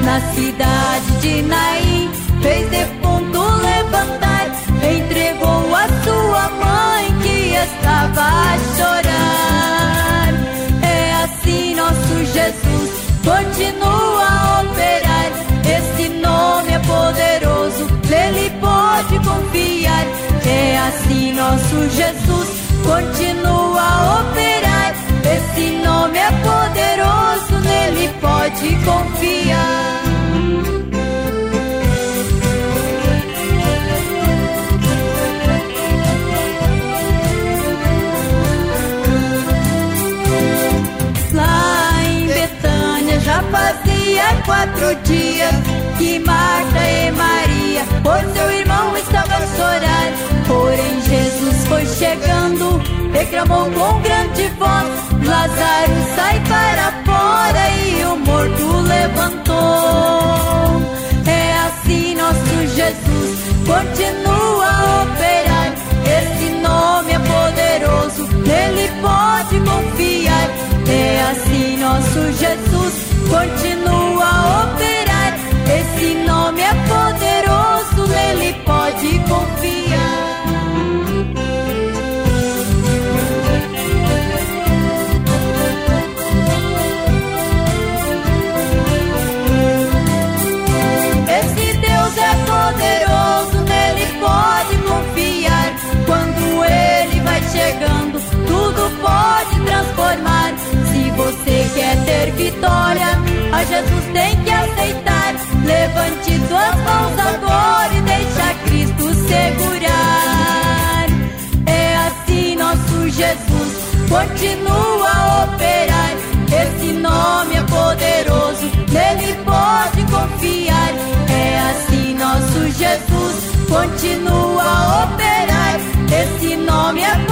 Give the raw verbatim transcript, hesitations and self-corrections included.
na cidade de Naim, fez defunto levantar, entregou a sua mãe que estava a chorar. É assim nosso Jesus continua a operar, esse nome é poderoso, nele pode confiar. É assim nosso Jesus continua a operar, esse nome é poderoso, nele pode confiar. Lá em Betânia já fazia quatro dias que Marta e Maria por seu irmão estavam a chorar. Porém Jesus foi chegando, reclamou com grande voz: Lázaro, sai para fora, e o morto levantou. É assim nosso Jesus continua a operar, esse nome é poderoso, nele pode confiar. É assim nosso Jesus continua a operar, esse nome é poderoso, nele pode confiar. Esse Deus é poderoso, nele pode confiar. Quando ele vai chegando, tudo pode transformar. Se você quer ter vitória, a Jesus tem que aceitar. Levante suas mãos agora e deixa Cristo segurar. É assim nosso Jesus continua a operar, esse nome é poderoso, nele pode confiar. É assim nosso Jesus continua a operar, esse nome é